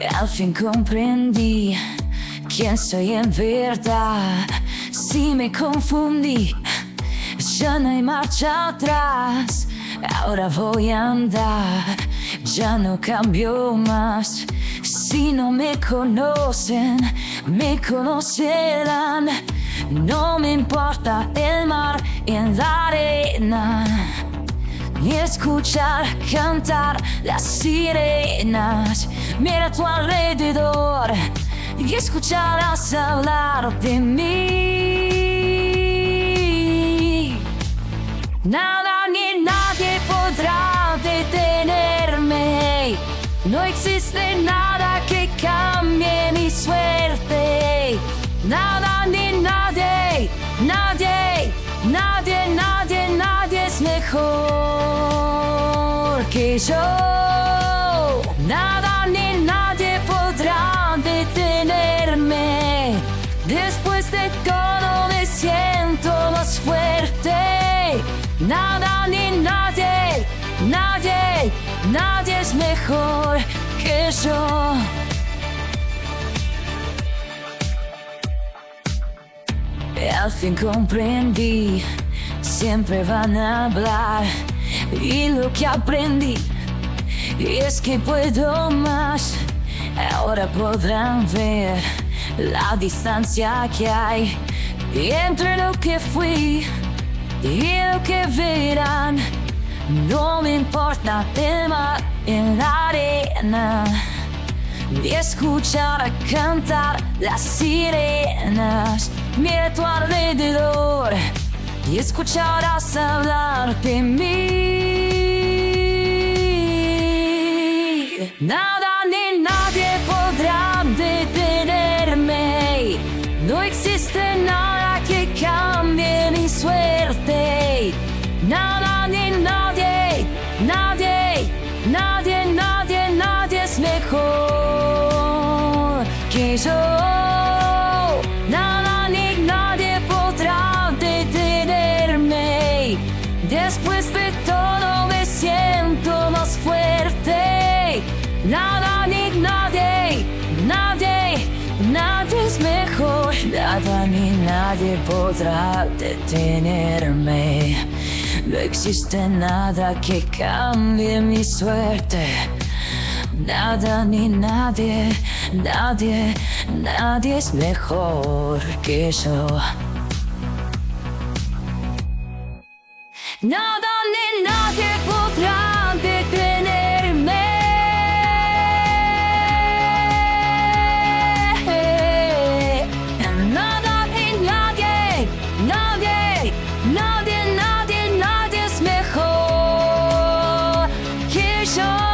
Al fin comprendí quién soy en verdad. Si me confundí, ya no hay marcha atrás. Ahora voy a andar, ya no cambio más. Si no me conocen, me conocerán. No me importa el mar en la arena, ni escuchar cantar las sirenas. Mira a tu alrededor y escucharás hablar de mí. Nada ni nadie podrá detenerme. No existe nada que cambie mi suerte. Nada ni nadie, nadie, nadie, nadie, nadie es mejor que yo. Nada ni nadie podrá detenerme. Después de todo me siento más fuerte. Nada ni nadie, nadie, nadie es mejor que yo. Al fin comprendí, siempre van a hablar. Y lo que aprendí es que puedo más. Ahora podrán ver la distancia que hay entre lo que fui y lo que verán. No me importa el mar en la arena, ni escuchar cantar las sirenas. Mira a tu alrededor y escucharás hablar de mí. Nada ni nadie podrá detenerme. No existe nada que cambie mi suerte. Nada ni nadie, nadie, nadie, nadie, nadie es mejor que yo. Nada ni nadie podrá detenerme. Después de todo me siento más fuerte. Nada ni nadie, nadie, nadie es mejor. Nada ni nadie podrá detenerme. No existe nada que cambie mi suerte. Nada ni nadie, nadie, nadie es mejor que yo. Nada ni nadie podrá detenerme. Nada ni nadie, nadie, nadie, nadie, nadie es mejor que yo.